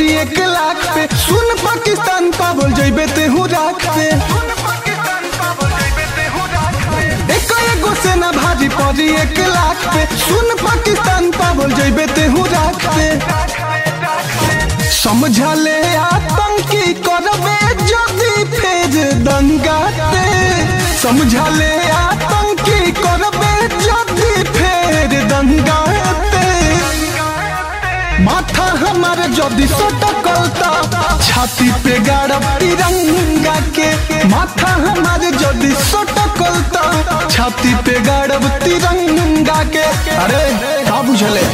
पड़ी 1 लाख पे। सुन पाकिस्तान पावल जइबे तेहू राख पे। एगो से ना भारी पड़ी 1 लाख पे। सुन पाकिस्तान पावल जइबे तेहू राख पे। समझा ले आतंकी करबे जदी फेर दंगा ते। समझा ले आतंकी करबे जदी फेर दंगा ते। माथा हमारे जदी सटकलता छाती पे गाड़ब तिरंगा के। माथा हमारे जदी सटकलता छाती पे गाड़ब तिरंगा के। अरे का बुझले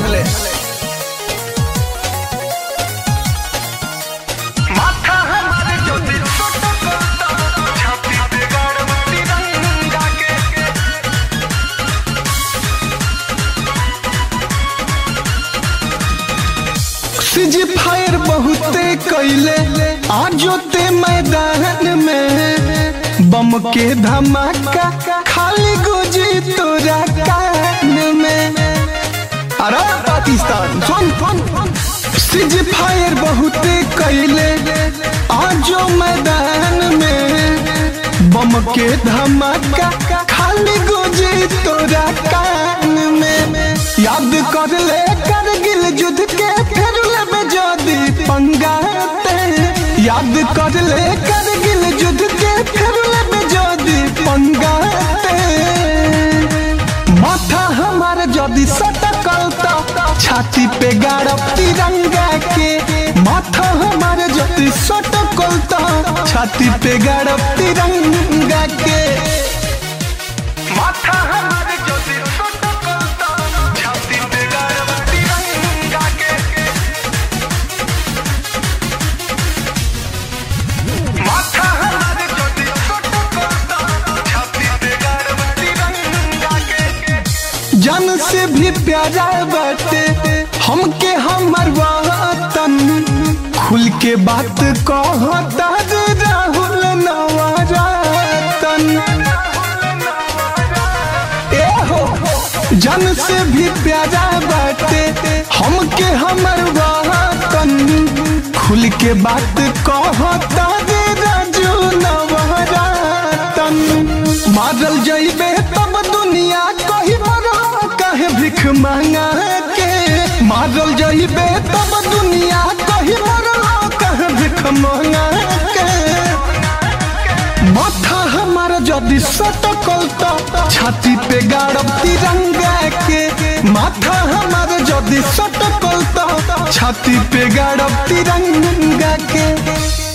जी फायर बहुते कैले आजो ते मैदान में। बम के धमाका खाली गुजी तोरा कान में। अरे पाकिस्तान सुन सिज फायर बहुते कैले आजो मैदान में। बम के धमाका खाली गुजी तोरा कान में। याद कर ले करगिल युद्ध के फिर लेबे जदी पंगाते। याद कर ले करगिल युद्ध के फिर लेबे जदी पंगाते। माथा हमारे जदी सटकलता छाती पे गाड़ब तिरंगा के। माथा हमारे जदी सटकलता छाती पे गाड़ब तिरंगा के। माथा हमारे जदी जान से भी प्यारा बाटे हमके हमर वतन। खुल के बात कहता राहुल नवरतन। ए हो जान से भी प्यारा बाटे हमके हमर वतन। खुल के बात कहता राजू नवरतन। मारल जइबे तब दुनिया कही कहे भिख मांगा के। मारल जइबे तब दुनिया कही मरल कहे भिख मांगा के। माथा हमारा जदी सटकलता छाती पे गाड़ब तिरंगा के। माथा हमारा जदी सटकलता छाती पे गाड़ब तिरंगा के।